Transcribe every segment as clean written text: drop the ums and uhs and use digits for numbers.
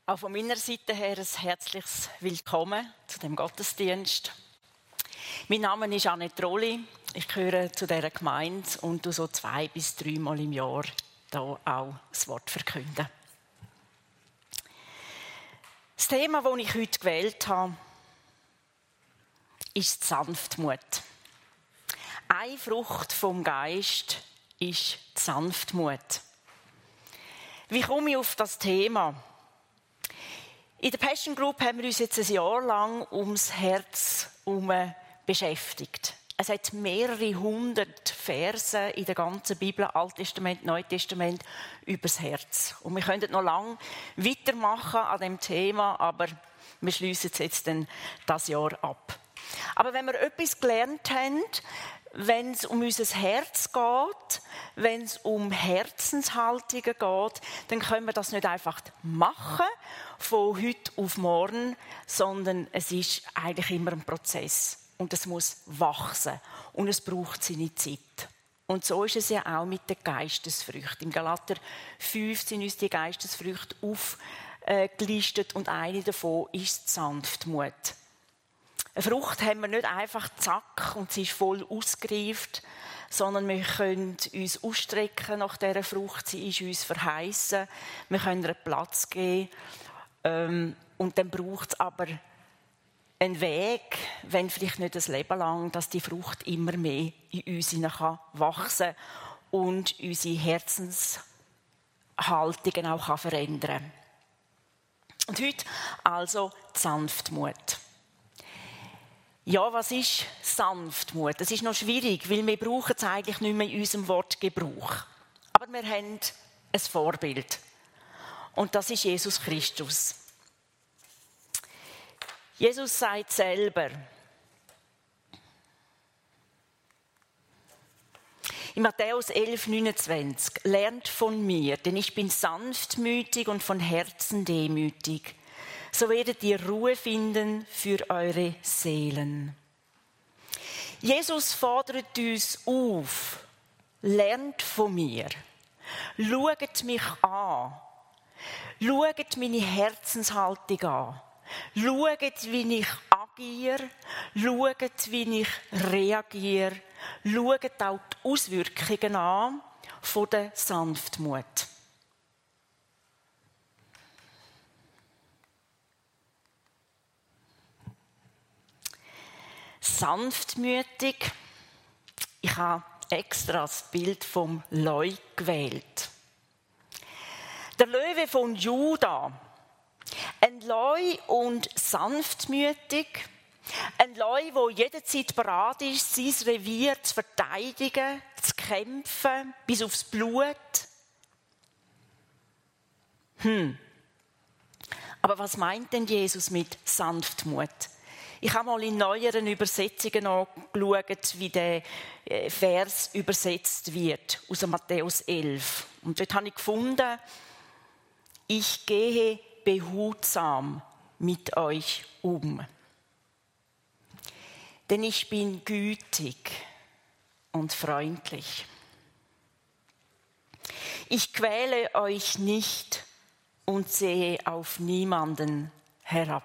Auch von meiner Seite her ein herzliches Willkommen zu dem Gottesdienst. Mein Name ist Annette Rolli. Ich gehöre zu dieser Gemeinde und so 2 bis 3 Mal im Jahr hier auch das Wort verkünden. Das Thema, das ich heute gewählt habe, ist die Sanftmut. Eine Frucht vom Geist ist die Sanftmut. Wie komme ich auf das Thema? In der Passion Group haben wir uns jetzt ein Jahr lang ums Herz beschäftigt. Es hat mehrere 100 Verse in der ganzen Bibel, Alttestament, Neutestament, über das Herz. Und wir könnten noch lange weitermachen an dem Thema, aber wir schliessen es jetzt dann das Jahr ab. Aber wenn wir etwas gelernt haben, wenn es um unser Herz geht, wenn es um Herzenshaltungen geht, dann können wir das nicht einfach machen, von heute auf morgen, sondern es ist eigentlich immer ein Prozess. Und es muss wachsen. Und es braucht seine Zeit. Und so ist es ja auch mit den Geistesfrüchten. Im Galater 5 sind uns die Geistesfrüchte aufgelistet und eine davon ist die Sanftmut. Eine Frucht haben wir nicht einfach zack und sie ist voll ausgereift, sondern wir können uns ausstrecken nach dieser Frucht, sie ist uns verheißen, wir können ihr Platz geben und dann braucht es aber einen Weg, wenn vielleicht nicht ein Leben lang, dass die Frucht immer mehr in uns wachsen kann und unsere Herzenshaltungen auch verändern kann. Und heute also die Sanftmut. Ja, was ist Sanftmut? Das ist noch schwierig, weil wir brauchen es eigentlich nicht mehr in unserem Wortgebrauch. Aber wir haben ein Vorbild. Und das ist Jesus Christus. Jesus sagt selber, in Matthäus 11,29, lernt von mir, denn ich bin sanftmütig und von Herzen demütig. So werdet ihr Ruhe finden für eure Seelen. Jesus fordert uns auf, lernt von mir, schaut mich an, schaut meine Herzenshaltung an, schaut, wie ich agiere, schaut, wie ich reagiere, schaut auch die Auswirkungen an von der Sanftmut. Sanftmütig. Ich habe extra das Bild vom Leu gewählt. Der Löwe von Juda. Ein Leu und sanftmütig. Ein Leu, der jederzeit bereit ist, sein Revier zu verteidigen, zu kämpfen, bis aufs Blut. Aber was meint denn Jesus mit Sanftmut? Ich habe mal in neueren Übersetzungen angeschaut, wie der Vers übersetzt wird, aus Matthäus 11. Und dort habe ich gefunden, ich gehe behutsam mit euch um. Denn ich bin gütig und freundlich. Ich quäle euch nicht und sehe auf niemanden herab.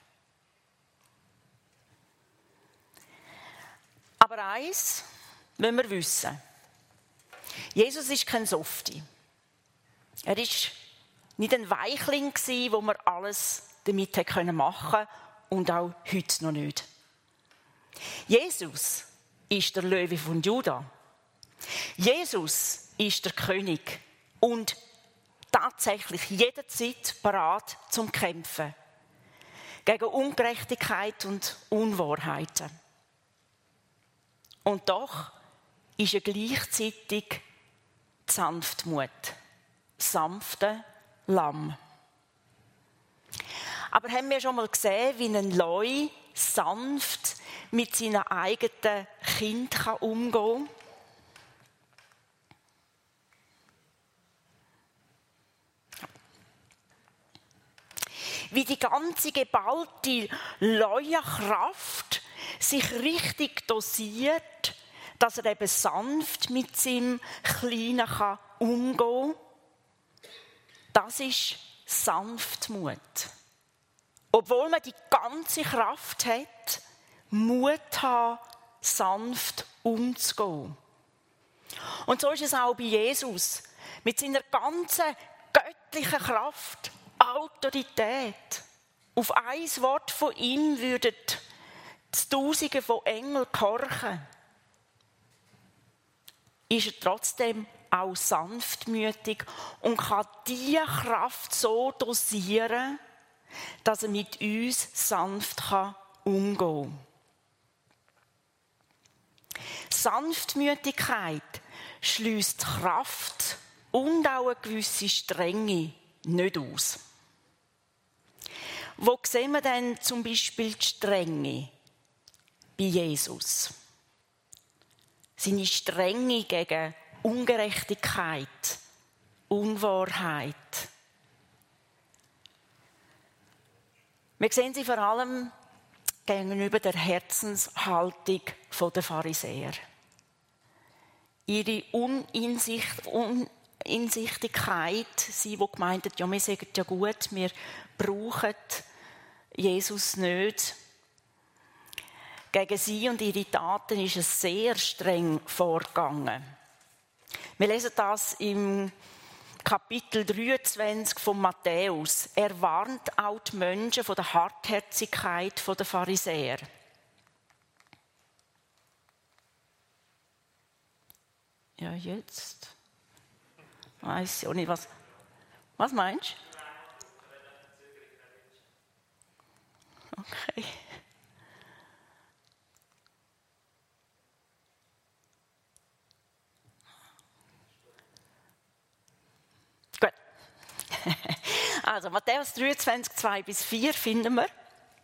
Aber eins müssen wir wissen. Jesus ist kein Softie. Er war nicht ein Weichling, wo man alles damit machen konnte und auch heute noch nicht. Jesus ist der Löwe von Juda. Jesus ist der König und tatsächlich jederzeit bereit zum Kämpfen gegen Ungerechtigkeit und Unwahrheiten. Und doch ist er gleichzeitig die Sanftmut, sanfte Lamm. Aber haben wir schon mal gesehen, wie ein Leu sanft mit seinen eigenen Kindern umgehen kann? Wie die ganze geballte Leuenkraft sich richtig dosiert, dass er eben sanft mit seinem Kleinen umgehen kann. Das ist Sanftmut. Obwohl man die ganze Kraft hat, Mut haben, sanft umzugehen. Und so ist es auch bei Jesus. Mit seiner ganzen göttlichen Kraft, Autorität. Auf ein Wort von ihm würden die Tausende von Engeln gehorchen. Ist er trotzdem auch sanftmütig und kann diese Kraft so dosieren, dass er mit uns sanft umgehen kann. Sanftmütigkeit schliesst Kraft und auch eine gewisse Strenge nicht aus. Wo sehen wir denn zum Beispiel die Strenge bei Jesus? Seine Strenge gegen Ungerechtigkeit, Unwahrheit. Wir sehen sie vor allem gegenüber der Herzenshaltung der Pharisäer. Ihre Uneinsichtigkeit, sie, die gemeint hat, ja, wir sagen ja gut, wir brauchen Jesus nicht. Gegen sie und ihre Taten ist es sehr streng vorgegangen. Wir lesen das im Kapitel 23 von Matthäus. Er warnt auch die Menschen von der Hartherzigkeit der Pharisäer. Ja, jetzt weiss ich auch nicht, was meinst du? Okay. Gut. Also Matthäus 23, 2-4 finden wir,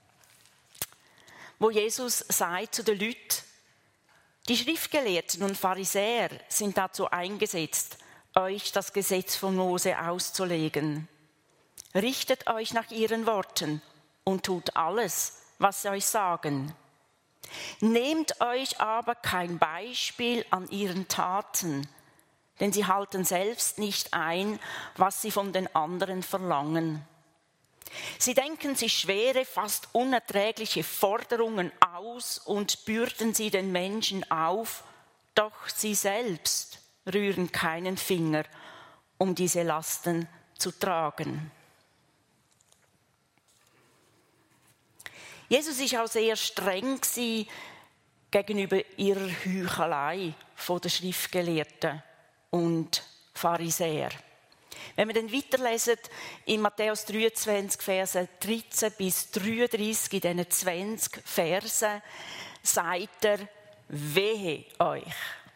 wo Jesus sagt zu den Leuten, die Schriftgelehrten und Pharisäer sind dazu eingesetzt, euch das Gesetz von Mose auszulegen. Richtet euch nach ihren Worten und tut alles, was sie euch sagen. Nehmt euch aber kein Beispiel an ihren Taten, denn sie halten selbst nicht ein, was sie von den anderen verlangen. Sie denken sich schwere, fast unerträgliche Forderungen aus und bürden sie den Menschen auf, doch sie selbst rühren keinen Finger, um diese Lasten zu tragen. Jesus war auch sehr streng gegenüber ihrer Heuchelei von den Schriftgelehrten und Pharisäer. Wenn wir dann weiterlesen, in Matthäus 23, Verse 13-33, in diesen 20 Versen, sagt er, wehe euch.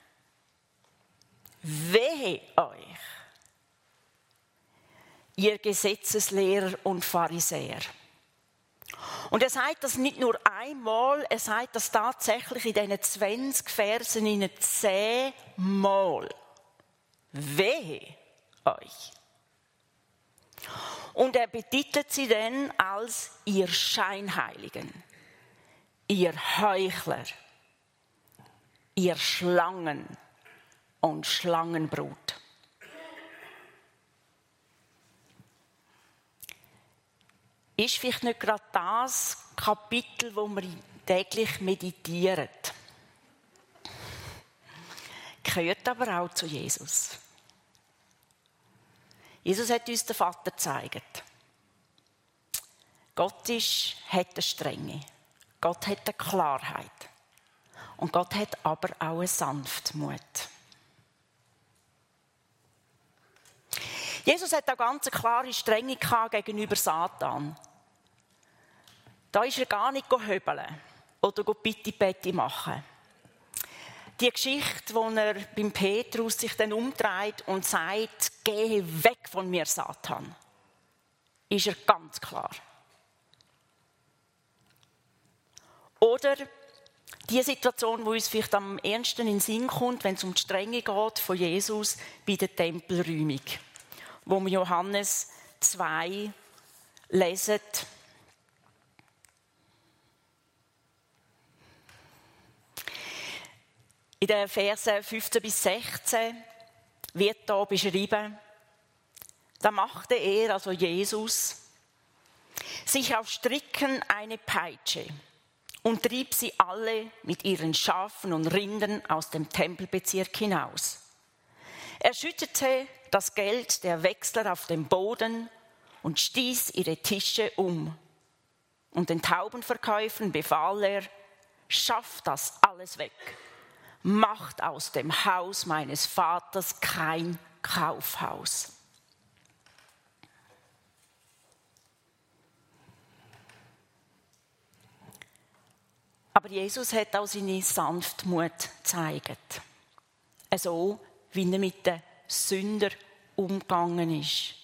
Wehe euch, ihr Gesetzeslehrer und Pharisäer. Und er sagt das nicht nur einmal, er sagt das tatsächlich in diesen 20 Versen 10 Mal. Wehe euch. Und er betitelt sie dann als ihr Scheinheiligen, ihr Heuchler, ihr Schlangen und Schlangenbrut. Ist vielleicht nicht gerade das Kapitel, wo wir täglich meditieren. Gehört aber auch zu Jesus. Jesus hat uns den Vater gezeigt. Gott hat eine Strenge. Gott hat eine Klarheit. Und Gott hat aber auch eine Sanftmut. Jesus hat auch ganz eine klare Strenge gegenüber Satan. Da ist er gar nicht höbeln oder Pitti-Petti machen. Die Geschichte, wo er beim Petrus sich dann umdreht und sagt, gehe weg von mir, Satan, ist er ganz klar. Oder die Situation, die uns vielleicht am ehesten in den Sinn kommt, wenn es um die Strenge geht von Jesus bei der Tempelräumung, wo wir Johannes 2 lesen. In den Versen 15-16 wird da beschrieben, Da machte er, also Jesus, sich auf Stricken eine Peitsche und trieb sie alle mit ihren Schafen und Rindern aus dem Tempelbezirk hinaus. Er schüttete das Geld der Wechsler auf den Boden und stieß ihre Tische um. Und den Taubenverkäufern befahl er: Schafft das alles weg, macht aus dem Haus meines Vaters kein Kaufhaus. Aber Jesus hat auch seine Sanftmut gezeigt. So, wie er mit den Sündern umgegangen ist.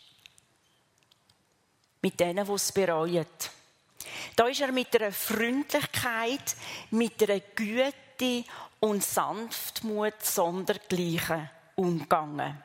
Mit denen, die es bereuen. Da ist er mit einer Freundlichkeit, mit einer Güte und Sanftmut sondergleichen umgegangen.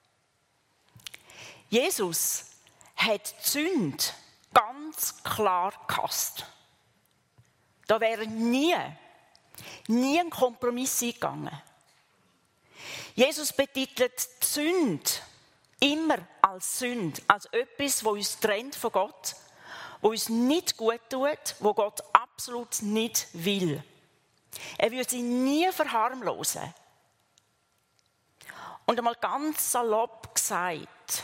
Jesus hat die Sünde ganz klar gehasst. Da wäre nie ein Kompromiss eingegangen. Jesus betitelt die Sünde immer als Sünde, als etwas, das uns trennt von Gott, was uns nicht gut tut, was Gott absolut nicht will. Er würde sie nie verharmlosen. Und einmal ganz salopp gesagt,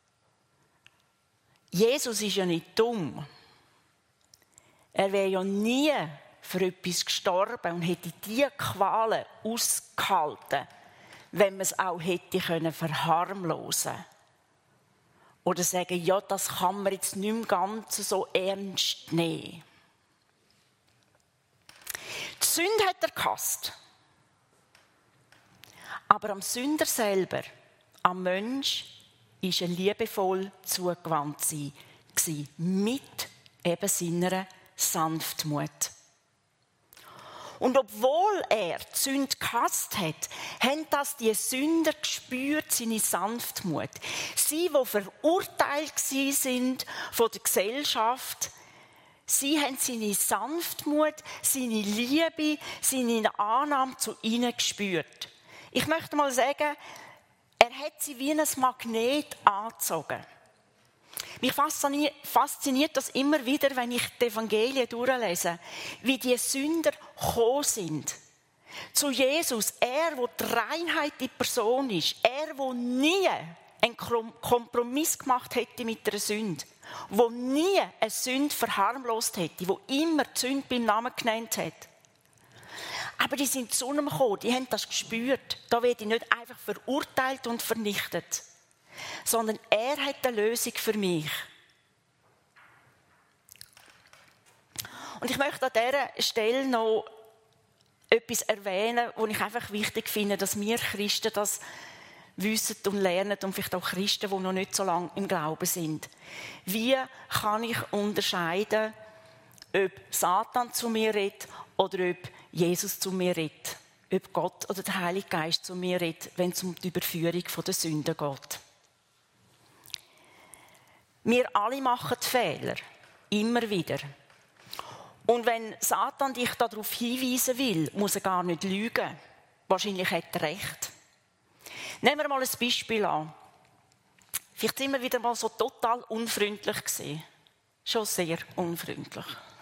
Jesus ist ja nicht dumm. Er wäre ja nie für etwas gestorben und hätte diese Qualen ausgehalten, wenn man es auch hätte verharmlosen können. Oder sagen, ja, das kann man jetzt nicht mehr ganz so ernst nehmen. Die Sünde hat er gehasst. Aber am Sünder selber, am Mensch, ist er liebevoll zugewandt gewesen, mit eben seiner Sanftmut. Und obwohl er die Sünde gehasst hat, haben das die Sünder gespürt, seine Sanftmut. Sie, die verurteilt sind von der Gesellschaft, sie haben seine Sanftmut, seine Liebe, seine Annahme zu ihnen gespürt. Ich möchte mal sagen, er hat sie wie ein Magnet angezogen. Mich fasziniert das immer wieder, wenn ich die Evangelien durchlese, wie die Sünder gekommen sind. Zu Jesus, er, der die Reinheit in Person ist, er, der nie einen Kompromiss gemacht hätte mit der Sünde, der nie eine Sünde verharmlost hätte, der immer die Sünde beim Namen genannt hat. Aber die sind zu ihm gekommen, die haben das gespürt. Da werde ich nicht einfach verurteilt und vernichtet, sondern er hat eine Lösung für mich. Und ich möchte an dieser Stelle noch etwas erwähnen, was ich einfach wichtig finde, dass wir Christen das wissen und lernen und vielleicht auch Christen, die noch nicht so lange im Glauben sind. Wie kann ich unterscheiden, ob Satan zu mir redet oder ob Jesus zu mir redet? Ob Gott oder der Heilige Geist zu mir redet, wenn es um die Überführung der Sünden geht? Wir alle machen Fehler, immer wieder. Und wenn Satan dich darauf hinweisen will, muss er gar nicht lügen. Wahrscheinlich hat er recht. Nehmen wir mal ein Beispiel an. Vielleicht sind wir wieder mal so total unfreundlich gewesen. Schon sehr unfreundlich.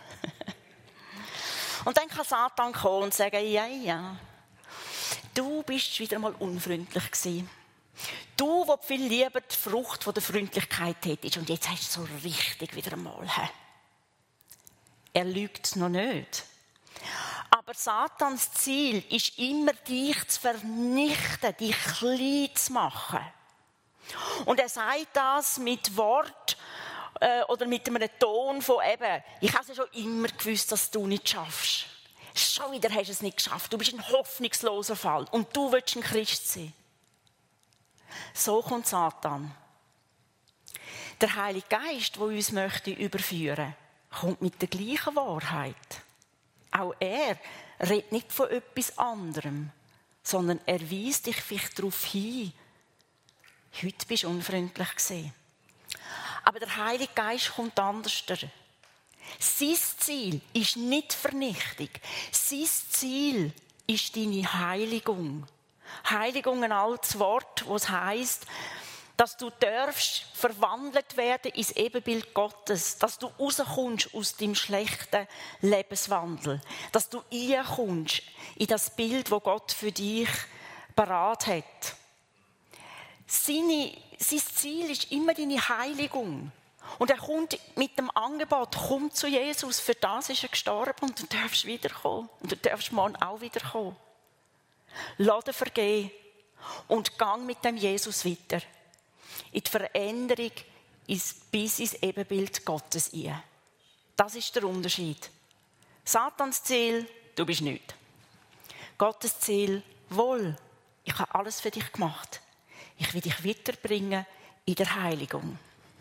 Und dann kann Satan kommen und sagen, ja, du bist wieder mal unfreundlich gewesen. Du, der viel lieber die Frucht von der Freundlichkeit hättest. Und jetzt hast du so richtig wieder einmal. Er lügt noch nicht. Aber Satans Ziel ist immer, dich zu vernichten, dich klein zu machen. Und er sagt das mit Wort oder mit einem Ton von eben, ich habe es ja schon immer gewusst, dass du nicht schaffst. Schon wieder hast du es nicht geschafft. Du bist ein hoffnungsloser Fall. Und du willst ein Christ sein. So kommt Satan. Der Heilige Geist, der uns möchte überführen, kommt mit der gleichen Wahrheit. Auch er redet nicht von etwas anderem, sondern er weist dich vielleicht darauf hin. Heute bist du unfreundlich gewesen. Aber der Heilige Geist kommt anders. Sein Ziel ist nicht Vernichtung. Sein Ziel ist deine Heiligung. Heiligung, ein altes Wort, was heisst, dass du darfst verwandelt werden ins Ebenbild Gottes, dass du rauskommst aus deinem schlechten Lebenswandel, dass du reinkommst in das Bild, das Gott für dich parat hat. Sein Ziel ist immer deine Heiligung. Und er kommt mit dem Angebot, komm zu Jesus, für das ist er gestorben und du darfst wiederkommen. Und du darfst morgen auch wiederkommen. Lass dir vergeben und gang mit dem Jesus weiter. In die Veränderung bis ins Ebenbild Gottes ein. Das ist der Unterschied. Satans Ziel, du bist nichts. Gottes Ziel, wohl, ich habe alles für dich gemacht. Ich will dich weiterbringen in der Heiligung.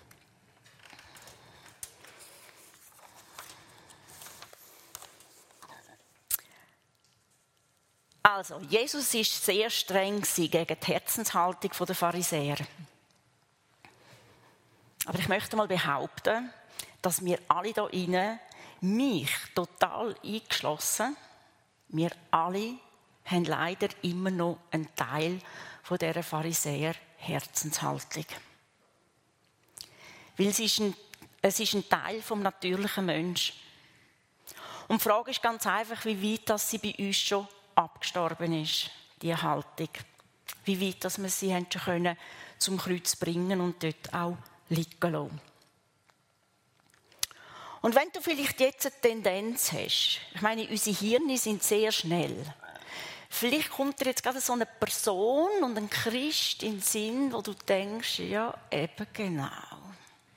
Also, Jesus war sehr streng gegen die Herzenshaltung der Pharisäer. Aber ich möchte mal behaupten, dass wir alle hier drinnen, mich total eingeschlossen, wir alle haben leider immer noch einen Teil von dieser Pharisäer-Herzenshaltung. Weil es ist ein Teil vom natürlichen Menschen. Und die Frage ist ganz einfach, wie weit dass sie bei uns schon abgestorben ist, diese Haltung. Wie weit dass wir sie schon können zum Kreuz bringen und dort auch liegen lassen. Und wenn du vielleicht jetzt eine Tendenz hast, ich meine, unsere Hirne sind sehr schnell. Vielleicht kommt dir jetzt gerade so eine Person und ein Christ in den Sinn, wo du denkst, ja, eben genau.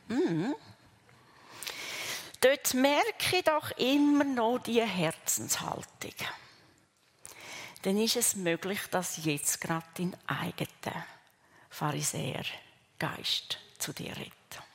Dort merke ich doch immer noch diese Herzenshaltung. Dann ist es möglich, dass jetzt gerade dein eigener Pharisäergeist zu dir redet.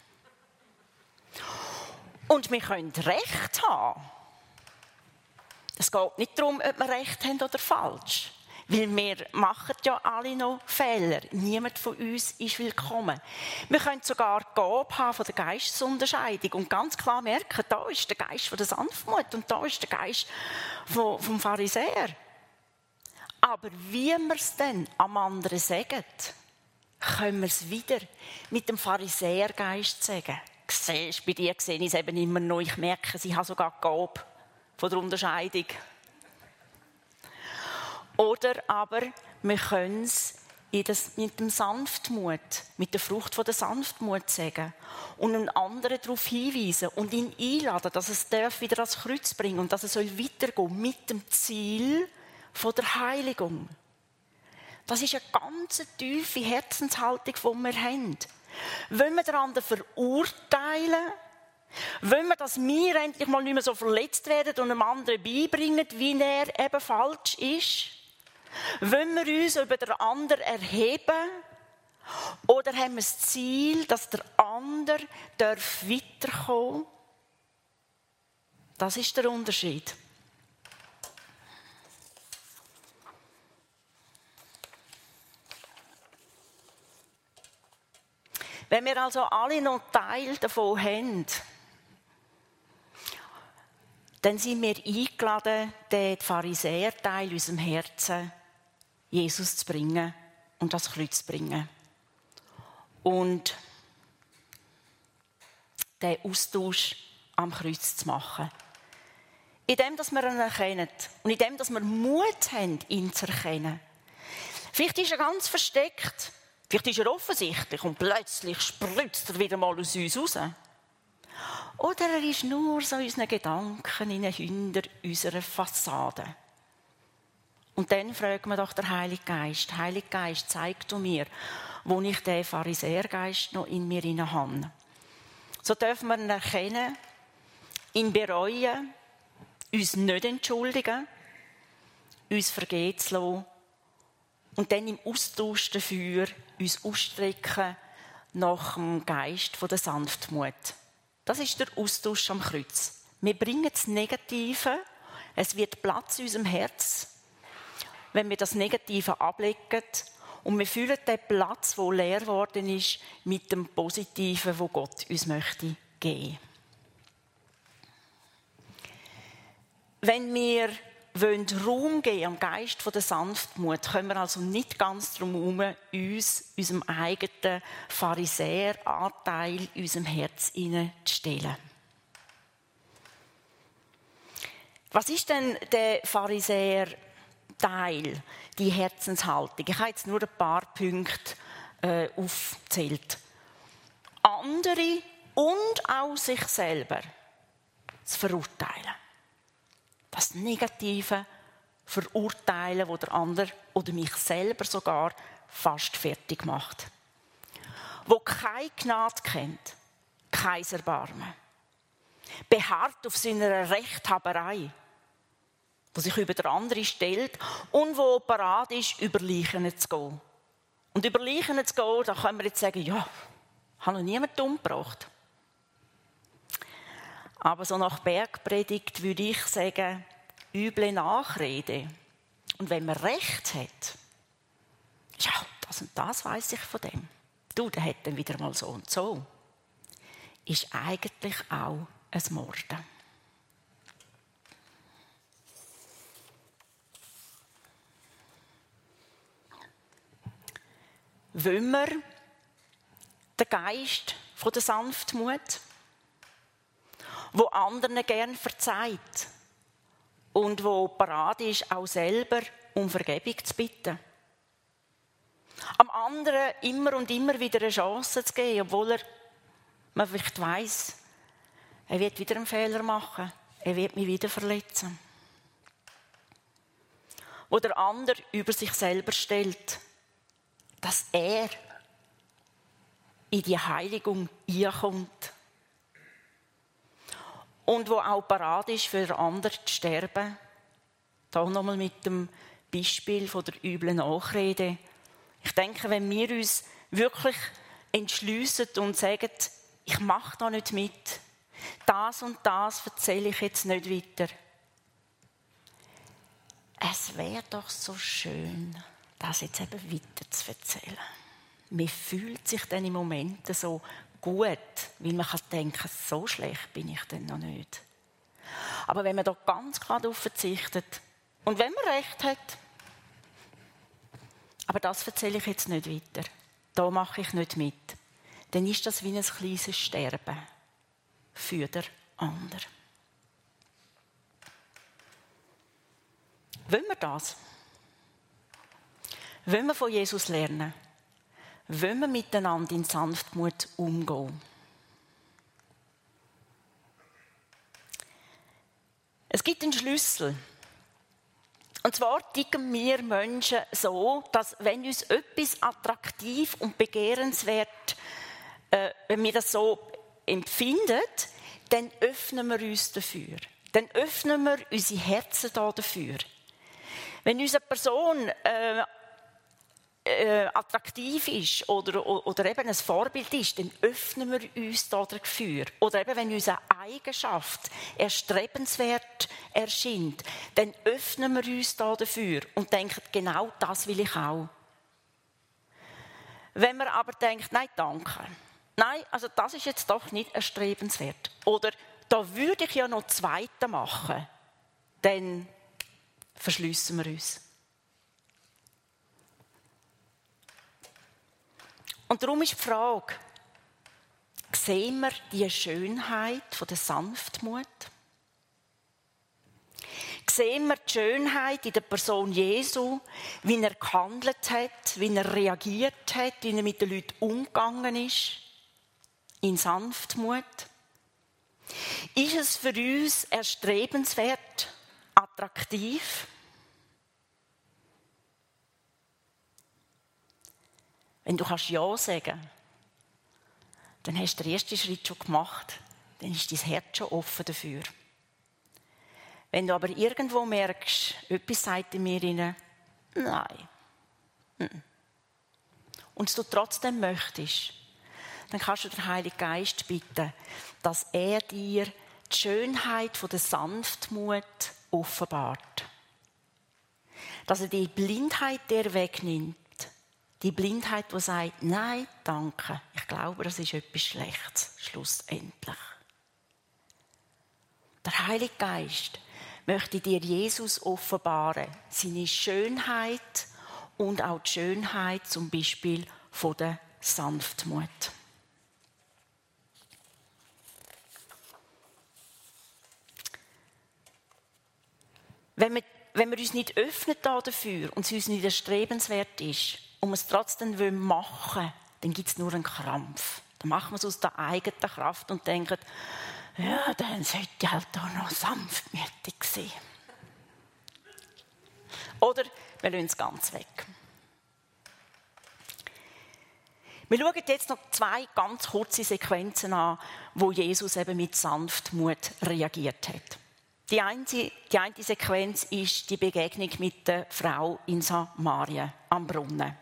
Und wir können Recht haben. Es geht nicht darum, ob wir Recht haben oder falsch. Weil wir machen ja alle noch Fehler. Niemand von uns ist willkommen. Wir können sogar die Gabe haben von der Geistesunterscheidung und ganz klar merken, da ist der Geist von der Sanftmut und da ist der Geist vom Pharisäer. Aber wie wir es dann am anderen sagen, können wir es wieder mit dem Pharisäergeist sagen. Siehst, bei dir sehe ich es eben immer noch. Ich merke, sie haben sogar die Gabe von der Unterscheidung. Oder aber wir können es mit dem Sanftmut, mit der Frucht von der Sanftmut sagen und einen anderen darauf hinweisen und ihn einladen, dass es wieder ans Kreuz bringen und dass es weitergehen mit dem Ziel von der Heiligung. Das ist eine ganz tiefe Herzenshaltung, die wir haben. Wollen wir den anderen verurteilen? Wollen wir, dass wir endlich mal nicht mehr so verletzt werden und einem anderen beibringen, wie er eben falsch ist? Wollen wir uns über den anderen erheben? Oder haben wir das Ziel, dass der andere weiterkommen darf? Das ist der Unterschied. Wenn wir also alle noch Teil davon haben, dann sind wir eingeladen, den Pharisäerteil in unserem Herzen Jesus zu bringen und das Kreuz zu bringen. Und den Austausch am Kreuz zu machen. Indem, dass wir ihn erkennen und indem, dass wir Mut haben, ihn zu erkennen. Vielleicht ist er ganz versteckt. Vielleicht ist er offensichtlich und plötzlich spritzt er wieder mal aus uns raus. Oder er ist nur so in unseren Gedanken hinter unserer Fassade. Und dann fragen wir doch den Heiligen Geist. Heiliger Geist, zeig du mir, wo ich den Pharisäergeist noch in mir habe. So dürfen wir ihn erkennen, ihn bereuen, uns nicht entschuldigen, uns vergehen zu lassen und dann im Austausch dafür uns ausstrecken nach dem Geist von der Sanftmut. Das ist der Austausch am Kreuz. Wir bringen das Negative, es wird Platz in unserem Herz, wenn wir das Negative ablegen und wir füllen den Platz, der leer geworden ist, mit dem Positiven, das Gott uns möchte geben. Wenn wir Raum geben am Geist von der Sanftmut, können wir also nicht ganz darum herum, uns unserem eigenen Pharisäeranteil in unserem Herz hineinzustellen. Was ist denn der Pharisäer-Teil, die Herzenshaltung? Ich habe jetzt nur ein paar Punkte aufgezählt. Andere und auch sich selber zu verurteilen. Das Negative verurteilen, das der andere oder mich selber sogar fast fertig macht. Wo keine Gnade kennt, kein Erbarmen. Beharrt auf seiner Rechthaberei, wo sich über den anderen stellt und wo bereit ist, über Leichen zu gehen. Und über Leichen zu gehen, da können wir jetzt sagen, ja, habe noch niemand umgebracht. Aber so nach Bergpredigt würde ich sagen, üble Nachrede. Und wenn man Recht hat, ja, das und das weiss ich von dem. Du, der hat dann wieder mal so und so. Ist eigentlich auch ein Morden. Wollen wir den Geist von der Sanftmut, wo anderen gern verzeiht und wo bereit ist, auch selber um Vergebung zu bitten? Am anderen immer und immer wieder eine Chance zu geben, obwohl man vielleicht weiss, er wird wieder einen Fehler machen, er wird mich wieder verletzen. Wo der andere über sich selber stellt, dass er in die Heiligung einkommt. Und wo auch bereit ist, für den anderen zu sterben. Hier nochmal mit dem Beispiel von der üblen Nachrede. Ich denke, wenn wir uns wirklich entschliessen und sagen, ich mache da nicht mit, das und das erzähle ich jetzt nicht weiter. Es wäre doch so schön, das jetzt eben weiter zu erzählen. Man fühlt sich dann im Moment so gut, weil man denken kann, so schlecht bin ich denn noch nicht. Aber wenn man da ganz klar darauf verzichtet und wenn man Recht hat, aber das erzähle ich jetzt nicht weiter, da mache ich nicht mit, dann ist das wie ein kleines Sterben für den anderen. Wollen wir das? Wollen wir von Jesus lernen? Wollen wir miteinander in Sanftmut umgehen? Es gibt einen Schlüssel. Und zwar ticken wir Menschen so, dass wenn uns etwas attraktiv und begehrenswert, wenn wir das so empfinden, dann öffnen wir uns dafür. Dann öffnen wir unsere Herzen dafür. Wenn uns eine Person attraktiv ist oder eben ein Vorbild ist, dann öffnen wir uns dafür. Oder eben, wenn uns eine Eigenschaft erstrebenswert erscheint, dann öffnen wir uns dafür und denken, genau das will ich auch. Wenn man aber denkt, nein, danke. Nein, also das ist jetzt doch nicht erstrebenswert. Oder da würde ich ja noch Zweite machen, dann verschliessen wir uns. Und darum ist die Frage, sehen wir die Schönheit von der Sanftmut? Sehen wir die Schönheit in der Person Jesu, wie er gehandelt hat, wie er reagiert hat, wie er mit den Leuten umgegangen ist? In Sanftmut? Ist es für uns erstrebenswert, attraktiv? Wenn du Ja sagen kannst, dann hast du den ersten Schritt schon gemacht. Dann ist dein Herz schon offen dafür. Wenn du aber irgendwo merkst, etwas sagt in mir rein, nein. Und du trotzdem möchtest, dann kannst du den Heiligen Geist bitten, dass er dir die Schönheit von der Sanftmut offenbart. Dass er die Blindheit dir wegnimmt. Die Blindheit, die sagt, nein, danke, ich glaube, das ist etwas Schlechtes, schlussendlich. Der Heilige Geist möchte dir Jesus offenbaren, seine Schönheit und auch die Schönheit zum Beispiel von der Sanftmut. Wenn wir uns nicht öffnen dafür und es uns nicht erstrebenswert ist und wir es trotzdem machen wollen, dann gibt es nur einen Krampf. Dann machen wir es aus der eigenen Kraft und denken, ja, dann sollte halt auch noch sanftmütig sein. Oder wir lassen es ganz weg. Wir schauen jetzt noch 2 ganz kurze Sequenzen an, wo Jesus eben mit Sanftmut reagiert hat. Die eine Sequenz ist die Begegnung mit der Frau in Samaria am Brunnen.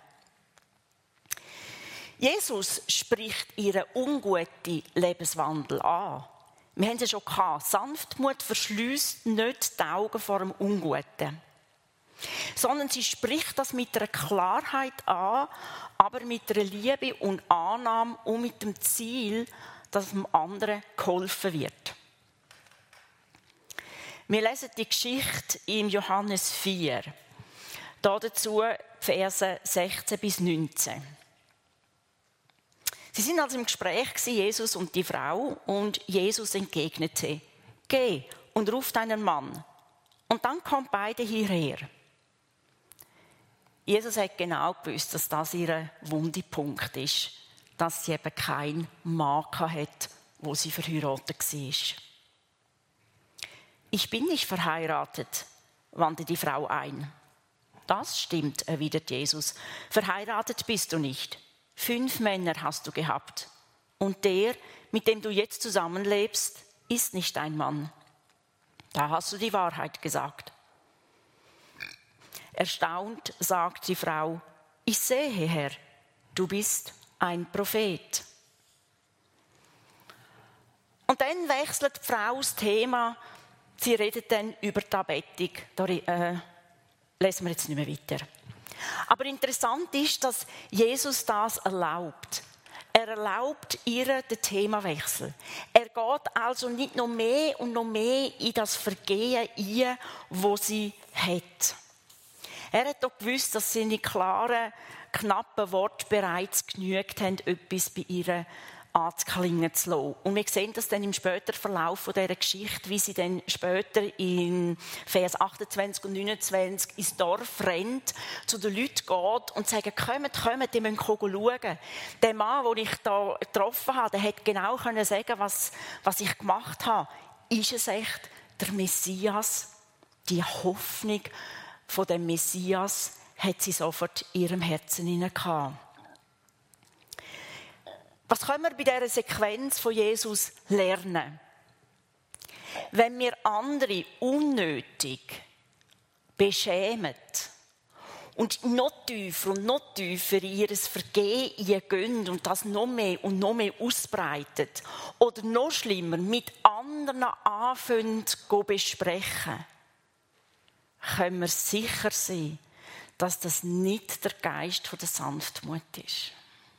Jesus spricht ihren unguten Lebenswandel an. Wir haben es ja schon gehabt. Sanftmut verschliesst nicht die Augen vor dem Unguten. Sondern sie spricht das mit einer Klarheit an, aber mit einer Liebe und Annahme und mit dem Ziel, dass dem anderen geholfen wird. Wir lesen die Geschichte im Johannes 4. Dazu Verse 16 bis 19. Sie sind also im Gespräch, Jesus und die Frau, und Jesus entgegnete: Geh und ruf deinen Mann. Und dann kommen beide hierher. Jesus hat genau gewusst, dass das ihr wunder Punkt ist, dass sie eben keinen Mann hatte, wo sie verheiratet war. Ich bin nicht verheiratet, wandte die Frau ein. Das stimmt, erwidert Jesus. Verheiratet bist du nicht. 5 Männer hast du gehabt. Und der, mit dem du jetzt zusammenlebst, ist nicht dein Mann. Da hast du die Wahrheit gesagt. Erstaunt sagt die Frau: Ich sehe, Herr, du bist ein Prophet. Und dann wechselt die Frau das Thema. Sie redet dann über die Anbetung. Da lesen wir jetzt nicht mehr weiter. Aber interessant ist, dass Jesus das erlaubt. Er erlaubt ihr den Themawechsel. Er geht also nicht noch mehr und noch mehr in das Vergehen ein, das sie hat. Er hat auch gewusst, dass seine klaren, knappen Worte bereits genügt haben, etwas bei ihr anzuklingen zu lassen. Und wir sehen das dann im späteren Verlauf dieser Geschichte, wie sie dann später in Vers 28 und 29 ins Dorf rennt, zu den Leuten geht und sagt: Kommt, ihr müsst schauen. Der Mann, den ich hier getroffen habe, der hätte genau sagen können, was ich gemacht habe. Ist es echt der Messias? Die Hoffnung von dem Messias hat sie sofort in ihrem Herzen hinein. Was können wir bei dieser Sequenz von Jesus lernen? Wenn wir andere unnötig beschämen und noch tiefer in ihr Vergehen gehen und das noch mehr und noch mehr ausbreitet oder noch schlimmer mit anderen anfangen zu besprechen, können wir sicher sein, dass das nicht der Geist der Sanftmut ist.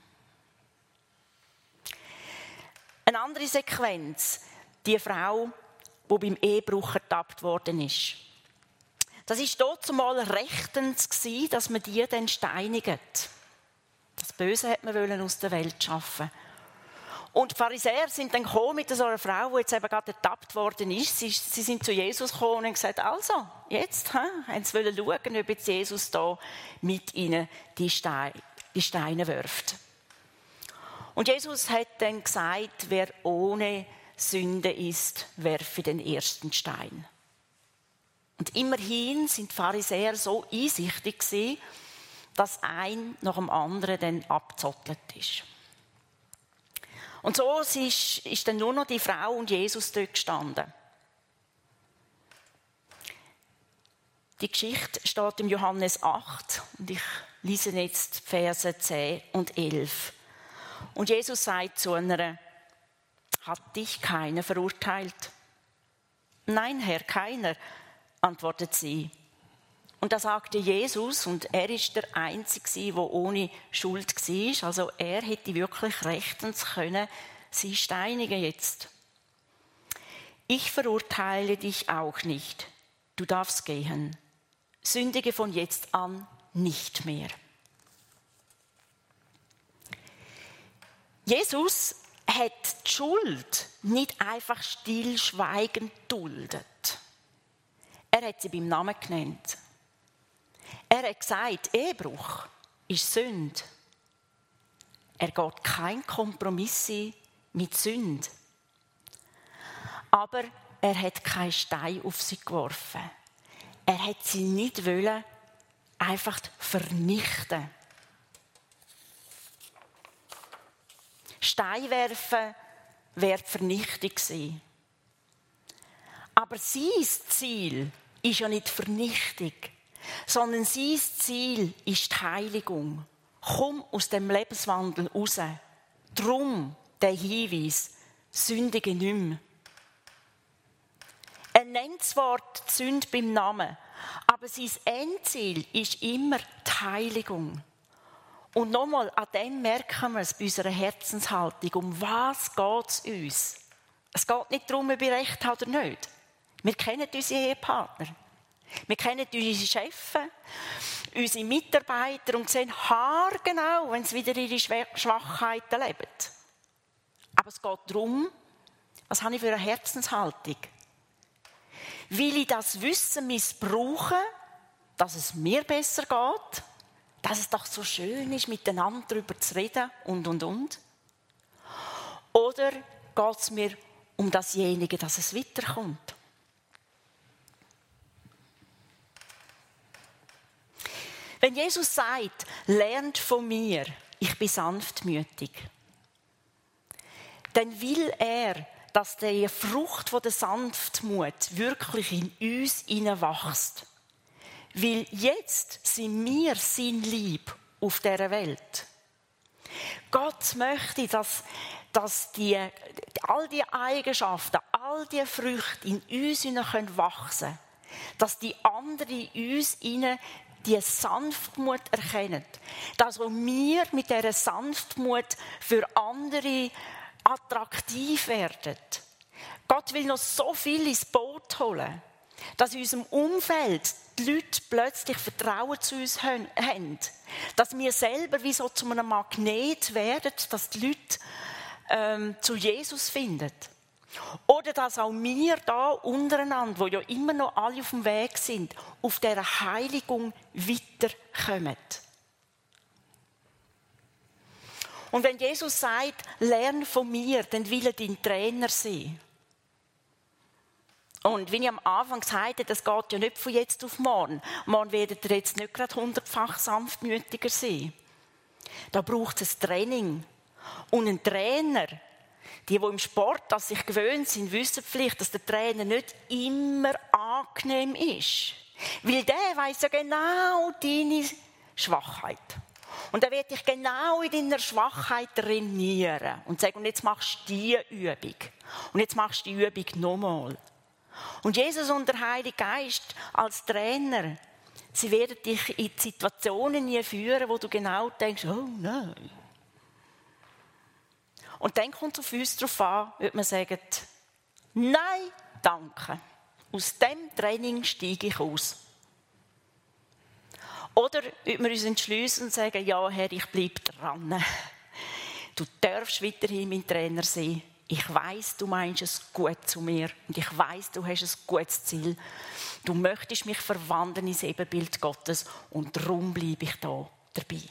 Eine andere Sequenz, die Frau, die beim Ehebruch ertappt worden ist. Das war dazumal rechtens, dass man die dann steinigt. Das Böse hat man aus der Welt schaffen. Und die Pharisäer sind dann gekommen mit so einer Frau, die jetzt eben gerade ertappt worden ist. Sie sind zu Jesus gekommen und gesagt: Also, jetzt haben sie schauen, ob jetzt Jesus da mit ihnen die Steine wirft. Und Jesus hat dann gesagt: Wer ohne Sünde ist, werfe den ersten Stein. Und immerhin sind die Pharisäer so einsichtig gewesen, dass ein nach dem anderen dann abgezottelt ist. Und so ist dann nur noch die Frau und Jesus dort gestanden. Die Geschichte steht im Johannes 8 und ich lese jetzt die Verse 10 und 11. Und Jesus sagt zu einer: Hat dich keiner verurteilt? Nein, Herr, keiner, antwortet sie. Und da sagte Jesus, und er ist der Einzige, der ohne Schuld war, also er hätte wirklich rechtens können sie steinigen jetzt. Ich verurteile dich auch nicht. du darfst gehen. Sündige von jetzt an nicht mehr. Jesus hat die Schuld nicht einfach stillschweigend duldet. Er hat sie beim Namen genannt. Er hat gesagt, Ehebruch ist Sünde. Er geht kein Kompromiss mit Sünde. Aber er hat keinen Stein auf sie geworfen. Er hat sie nicht wollen, einfach vernichten. Stein werfen wäre die Vernichtung gewesen. Aber sein Ziel ist ja nicht die Vernichtung, sondern sein Ziel ist die Heiligung. Komm aus dem Lebenswandel raus. Drum der Hinweis, sündige nicht mehr. Er nennt zwar die Sünde beim Namen, aber sein Endziel ist immer die Heiligung. Und nochmal, an dem merken wir es bei unserer Herzenshaltung. Um was geht es uns? Es geht nicht darum, ob ich recht habe oder nicht. Wir kennen unsere Ehepartner. Wir kennen unsere Chefs, unsere Mitarbeiter und sehen haargenau, wenn sie wieder ihre Schwachheiten leben. Aber es geht darum, was habe ich für eine Herzenshaltung? Will ich das Wissen missbrauchen, dass es mir besser geht? Dass es doch so schön ist, miteinander darüber zu reden und. Oder geht es mir um dasjenige, dass es weiterkommt? Wenn Jesus sagt, lernt von mir, ich bin sanftmütig, dann will er, dass die Frucht von der Sanftmut wirklich in uns hineinwächst. Weil jetzt sind wir sein Lieb auf dieser Welt. Gott möchte, dass all die Eigenschaften, all die Früchte in uns wachsen können. Dass die anderen in uns die Sanftmut erkennen. Dass auch wir mit dieser Sanftmut für andere attraktiv werden. Gott will noch so viel ins Boot holen, dass in unserem Umfeld die Leute plötzlich Vertrauen zu uns haben. Dass wir selber wie so zu einem Magnet werden, dass die Leute zu Jesus finden. Oder dass auch wir da untereinander, wo ja immer noch alle auf dem Weg sind, auf dieser Heiligung weiterkommen. Und wenn Jesus sagt, lern von mir, dann will er dein Trainer sein. Und wie ich am Anfang gesagt habe, das geht ja nicht von jetzt auf morgen. Morgen werdet ihr jetzt nicht gerade 100-fach sanftmütiger sein. Da braucht es ein Training. Und ein Trainer, die im Sport das sich gewöhnt sind, wissen vielleicht, dass der Trainer nicht immer angenehm ist. Weil der weiss ja genau deine Schwachheit. Und er wird dich genau in deiner Schwachheit trainieren und sagen, und jetzt machst du diese Übung. Und jetzt machst du die Übung nochmal. Und Jesus und der Heilige Geist als Trainer, sie werden dich in Situationen nie führen, wo du genau denkst, oh nein. Und dann kommt es auf uns darauf an, ob man sagt, nein, danke. Aus dem Training steige ich aus. Oder ob wir uns entschliessen und sagen, ja Herr, ich bleibe dran. Du darfst weiterhin mein Trainer sein. Ich weiss, du meinst es gut zu mir. Und ich weiss, du hast ein gutes Ziel. Du möchtest mich verwandeln ins Ebenbild Gottes. Und darum bleibe ich da dabei.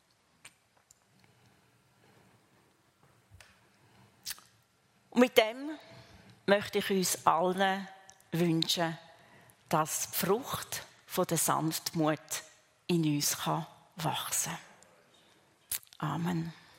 Und mit dem möchte ich uns allen wünschen, dass die Frucht von der Sanftmut in uns wachsen kann. Amen.